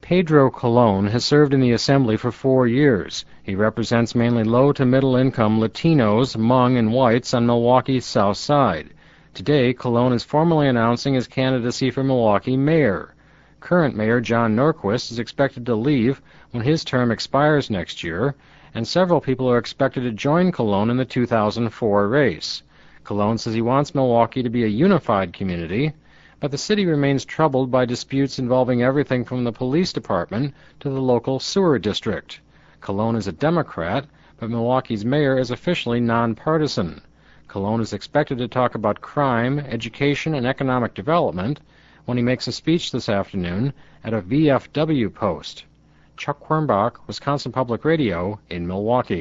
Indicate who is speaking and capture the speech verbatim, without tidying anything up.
Speaker 1: Pedro Colon has served in the Assembly for four years. He represents mainly low to middle income Latinos, Hmong, and whites on Milwaukee's South Side. Today, Colon is formally announcing his candidacy for Milwaukee mayor. Current Mayor John Norquist is expected to leave when his term expires next year, and several people are expected to join Colon in the two thousand four race. Colon says he wants Milwaukee to be a unified community, but the city remains troubled by disputes involving everything from the police department to the local sewer district. Colon is a Democrat, but Milwaukee's mayor is officially nonpartisan. Colon is expected to talk about crime, education, and economic development when he makes a speech this afternoon at a V F W post. Chuck Quirmbach, Wisconsin Public Radio in Milwaukee.